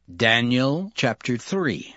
Daniel chapter 3.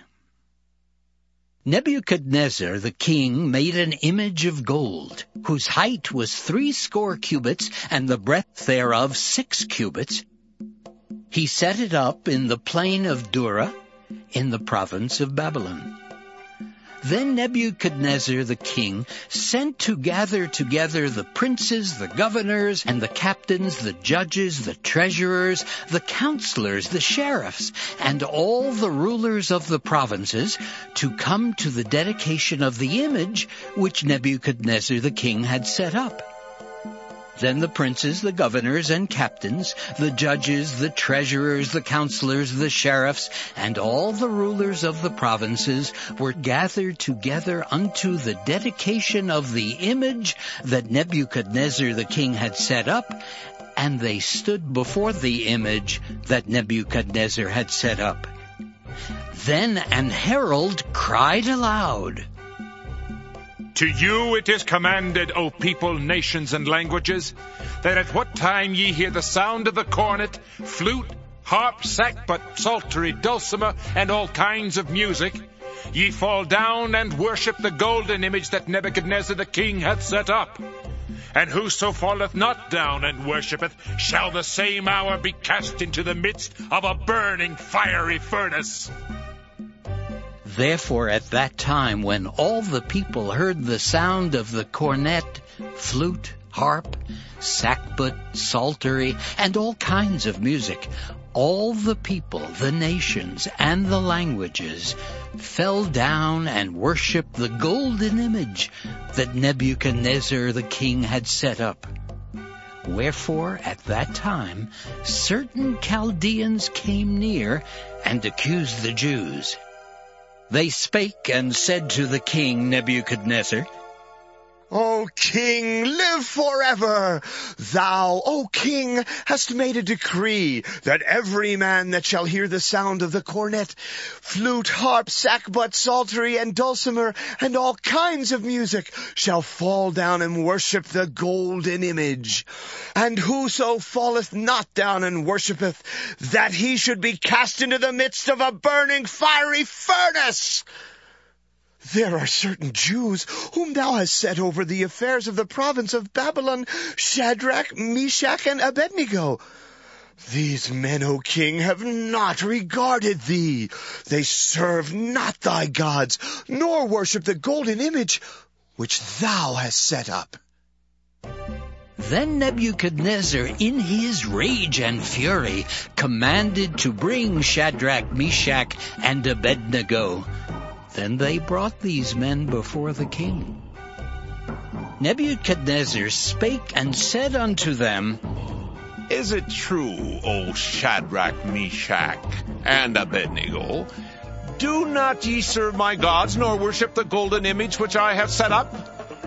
Nebuchadnezzar the king made an image of gold, whose height was 60 cubits, and the breadth thereof 6 cubits. He set it up in the plain of Dura, in the province of Babylon. Then Nebuchadnezzar the king sent to gather together the princes, the governors, and the captains, the judges, the treasurers, the counselors, the sheriffs, and all the rulers of the provinces to come to the dedication of the image which Nebuchadnezzar the king had set up. Then the princes, the governors, and captains, the judges, the treasurers, the counselors, the sheriffs, and all the rulers of the provinces were gathered together unto the dedication of the image that Nebuchadnezzar the king had set up, and they stood before the image that Nebuchadnezzar had set up. Then an herald cried aloud, To you it is commanded, O people, nations, and languages, that at what time ye hear the sound of the cornet, flute, harp, sackbut, psaltery, dulcimer, and all kinds of music, ye fall down and worship the golden image that Nebuchadnezzar the king hath set up. And whoso falleth not down and worshipeth shall the same hour be cast into the midst of a burning fiery furnace. Therefore at that time, when all the people heard the sound of the cornet, flute, harp, sackbut, psaltery, and all kinds of music, all the people, the nations, and the languages fell down and worshipped the golden image that Nebuchadnezzar the king had set up. Wherefore at that time certain Chaldeans came near and accused the Jews. They spake and said to the king Nebuchadnezzar, O king, live forever! Thou, O king, hast made a decree that every man that shall hear the sound of the cornet, flute, harp, sackbut, psaltery, and dulcimer, and all kinds of music, shall fall down and worship the golden image. And whoso falleth not down and worshipeth, that he should be cast into the midst of a burning fiery furnace. There are certain Jews whom thou hast set over the affairs of the province of Babylon, Shadrach, Meshach, and Abednego. These men, O king, have not regarded thee. They serve not thy gods, nor worship the golden image which thou hast set up. Then Nebuchadnezzar, in his rage and fury, commanded to bring Shadrach, Meshach, and Abednego. Then they brought these men before the king. Nebuchadnezzar spake and said unto them, Is it true, O Shadrach, Meshach, and Abednego? Do not ye serve my gods, nor worship the golden image which I have set up?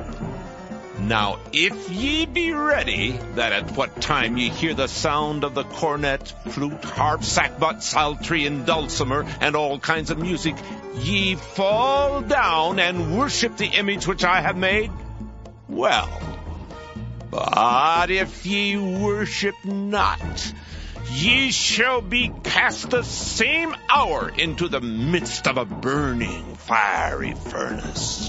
Now if ye be ready, that at what time ye hear the sound of the cornet, flute, harp, sackbut, psaltery, and dulcimer, and all kinds of music, ye fall down and worship the image which I have made, well. But if ye worship not, ye shall be cast the same hour into the midst of a burning fiery furnace.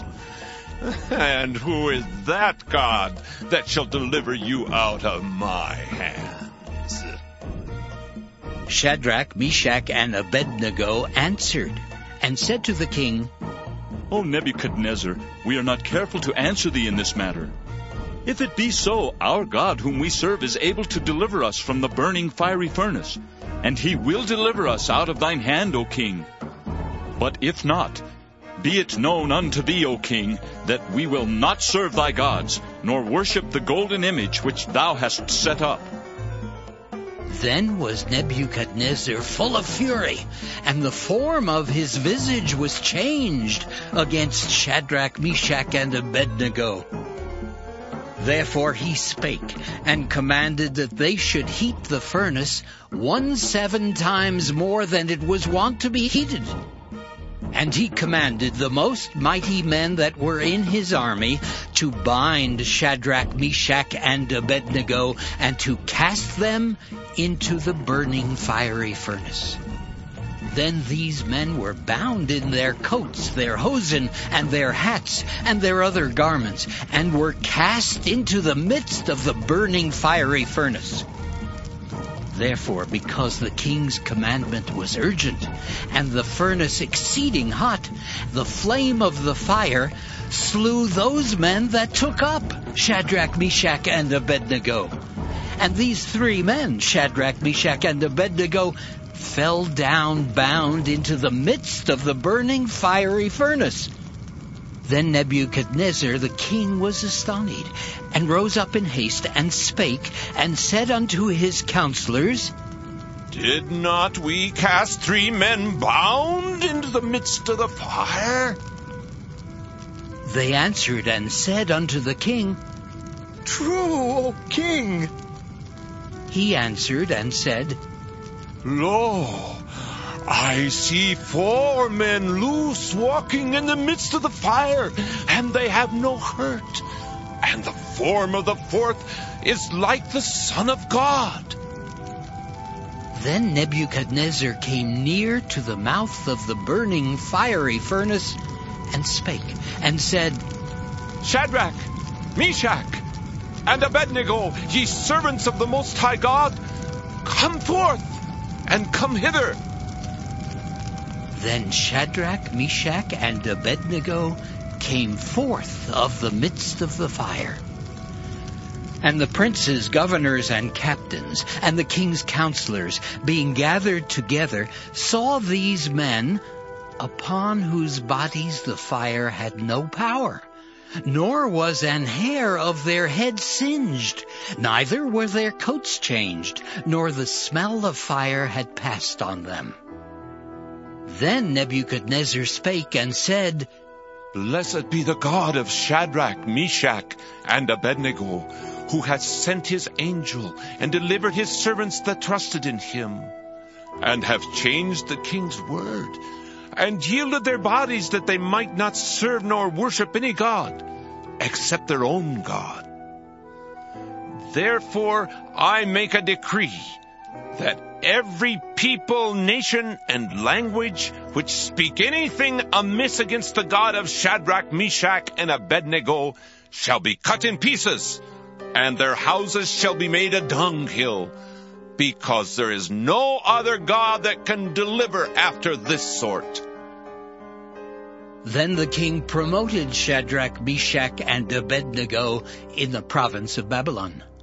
And who is that God that shall deliver you out of my hands? Shadrach, Meshach, and Abednego answered and said to the king, O Nebuchadnezzar, we are not careful to answer thee in this matter. If it be so, our God whom we serve is able to deliver us from the burning fiery furnace, and he will deliver us out of thine hand, O king. But if not, be it known unto thee, O king, that we will not serve thy gods, nor worship the golden image which thou hast set up. Then was Nebuchadnezzar full of fury, and the form of his visage was changed against Shadrach, Meshach, and Abednego. Therefore he spake, and commanded that they should heat the furnace 17 times more than it was wont to be heated. And he commanded the most mighty men that were in his army to bind Shadrach, Meshach, and Abednego, and to cast them into the burning fiery furnace. Then these men were bound in their coats, their hosen, and their hats, and their other garments, and were cast into the midst of the burning fiery furnace. Therefore, because the king's commandment was urgent, and the furnace exceeding hot, the flame of the fire slew those men that took up Shadrach, Meshach, and Abednego. And these 3 men, Shadrach, Meshach, and Abednego, fell down bound into the midst of the burning fiery furnace. Then Nebuchadnezzar the king was astonished, and rose up in haste, and spake, and said unto his counselors, Did not we cast 3 men bound into the midst of the fire? They answered and said unto the king, True, O king. He answered and said, Lo, I see 4 men loose walking in the midst of the fire, and they have no hurt. And the form of the 4th is like the Son of God. Then Nebuchadnezzar came near to the mouth of the burning fiery furnace, and spake, and said, Shadrach, Meshach, and Abednego, ye servants of the Most High God, come forth, and come hither. Then Shadrach, Meshach, and Abednego came forth of the midst of the fire. And the princes, governors, and captains, and the king's counselors, being gathered together, saw these men, upon whose bodies the fire had no power, nor was an hair of their head singed, neither were their coats changed, nor the smell of fire had passed on them. Then Nebuchadnezzar spake and said, Blessed be the God of Shadrach, Meshach, and Abednego, who hath sent his angel, and delivered his servants that trusted in him, and have changed the king's word, and yielded their bodies that they might not serve nor worship any god, except their own God. Therefore I make a decree, that every people, nation, and language which speak anything amiss against the God of Shadrach, Meshach, and Abednego shall be cut in pieces, and their houses shall be made a dunghill, because there is no other God that can deliver after this sort. Then the king promoted Shadrach, Meshach, and Abednego in the province of Babylon.